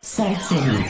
Side City.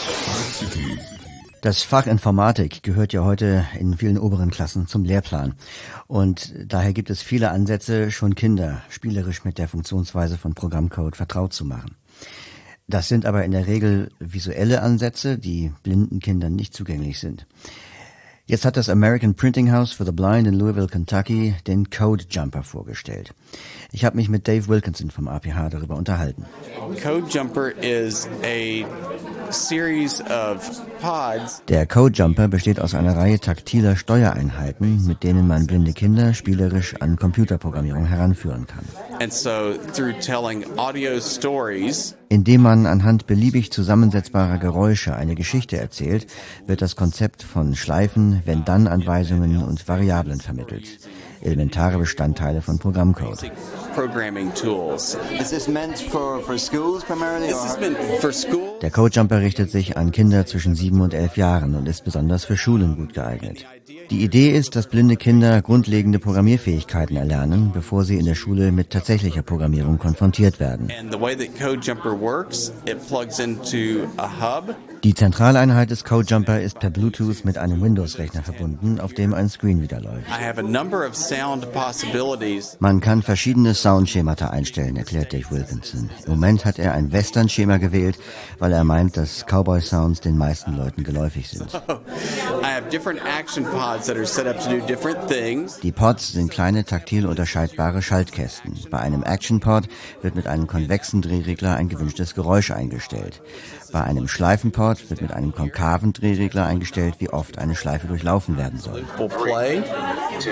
Das Fach Informatik gehört ja heute in vielen oberen Klassen zum Lehrplan. Und daher gibt es viele Ansätze, schon Kinder spielerisch mit der Funktionsweise von Programmcode vertraut zu machen. Das sind aber in der Regel visuelle Ansätze, die blinden Kindern nicht zugänglich sind. Jetzt hat das American Printing House for the Blind in Louisville, Kentucky, den Code Jumper vorgestellt. Ich habe mich mit Dave Wilkinson vom APH darüber unterhalten. Code Jumper is a series of pods. Der Code Jumper besteht aus einer Reihe taktiler Steuereinheiten, mit denen man blinde Kinder spielerisch an Computerprogrammierung heranführen kann. And so through telling audio stories, indem man anhand beliebig zusammensetzbarer Geräusche eine Geschichte erzählt, wird das Konzept von Schleifen, Wenn-Dann-Anweisungen und Variablen vermittelt. Elementare Bestandteile von Programmcode. Programming tools. Is this meant for schools primarily? This is meant for school. Der Code Jumper richtet sich an Kinder zwischen 7 und 11 Jahren und ist besonders für Schulen gut geeignet. Die Idee ist, dass blinde Kinder grundlegende Programmierfähigkeiten erlernen, bevor sie in der Schule mit tatsächlicher Programmierung konfrontiert werden. And the way that Code Jumper works, it plugs into a hub. Die Zentraleinheit des Code Jumper ist per Bluetooth mit einem Windows-Rechner verbunden, auf dem ein Screenreader läuft. I have a number of sound possibilities. Man kann verschiedene Soundschemata einstellen, erklärt Dave Wilkinson. Im Moment hat er ein Western-Schema gewählt, weil er meint, dass Cowboy-Sounds den meisten Leuten geläufig sind. I have different action pods that are set up to do different things. Die Pods sind kleine, taktil unterscheidbare Schaltkästen. Bei einem Action-Pod wird mit einem konvexen Drehregler ein gewünschtes Geräusch eingestellt. Bei einem Schleifenpod wird mit einem konkaven Drehregler eingestellt, wie oft eine Schleife durchlaufen werden soll. We'll play. 2,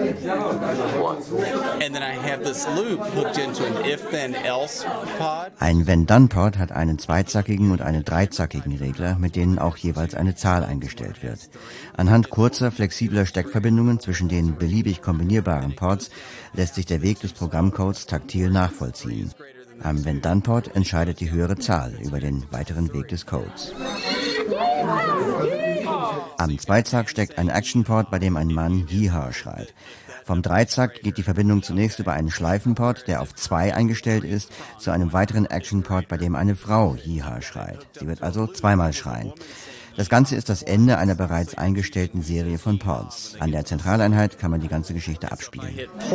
1. And then I have this loop hooked into an if-then-else pod. Ein Wenn-Dann-Pod hat einen zweizackigen und einen dreizackigen Regler, mit denen auch jeweils eine Zahl eingestellt wird. Anhand kurzer, flexibler Steckverbindungen zwischen den beliebig kombinierbaren Pods lässt sich der Weg des Programmcodes taktil nachvollziehen. Am Wenn-Dann-Pod entscheidet die höhere Zahl über den weiteren Weg des Codes. Am Zweizack steckt ein Action-Pod, bei dem ein Mann Yeehaw schreit. Vom Dreizack geht die Verbindung zunächst über einen Schleifenpod, der auf 2 eingestellt ist, zu einem weiteren Action-Pod, bei dem eine Frau Yeehaw schreit. Sie wird also zweimal schreien. Das Ganze ist das Ende einer bereits eingestellten Serie von Pods. An der Zentraleinheit kann man die ganze Geschichte abspielen.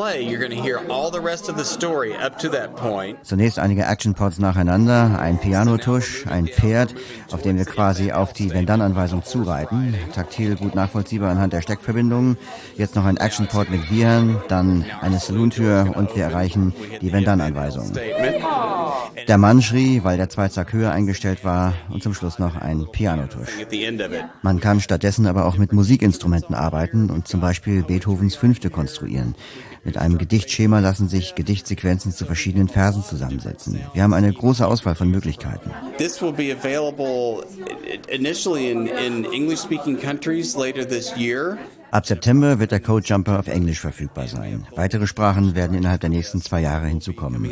Zunächst einige Action-Pods nacheinander, ein Pianotusch, ein Pferd, auf dem wir quasi auf die Wenn-Dann-Anweisung zureiten. Taktil gut nachvollziehbar anhand der Steckverbindungen. Jetzt noch ein Action-Pod mit Viren, dann eine Saloon-Tür und wir erreichen die Wenn-Dann-Anweisung. Der Mann schrie, weil der Zweizack höher eingestellt war, und zum Schluss noch ein Pianotusch. Man kann stattdessen aber auch mit Musikinstrumenten arbeiten und zum Beispiel Beethovens Fünfte konstruieren. Mit einem Gedichtschema lassen sich Gedichtsequenzen zu verschiedenen Versen zusammensetzen. Wir haben eine große Auswahl von Möglichkeiten. This will be available initially in English-speaking countries later this year. Ab September wird der Code Jumper auf Englisch verfügbar sein. Weitere Sprachen werden innerhalb der nächsten 2 Jahre hinzukommen.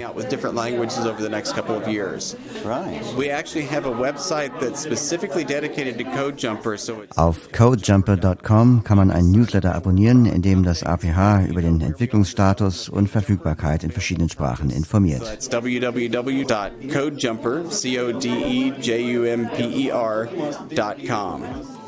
Auf codejumper.com kann man einen Newsletter abonnieren, in dem das APH über den Entwicklungsstatus und Verfügbarkeit in verschiedenen Sprachen informiert. www.codejumper.com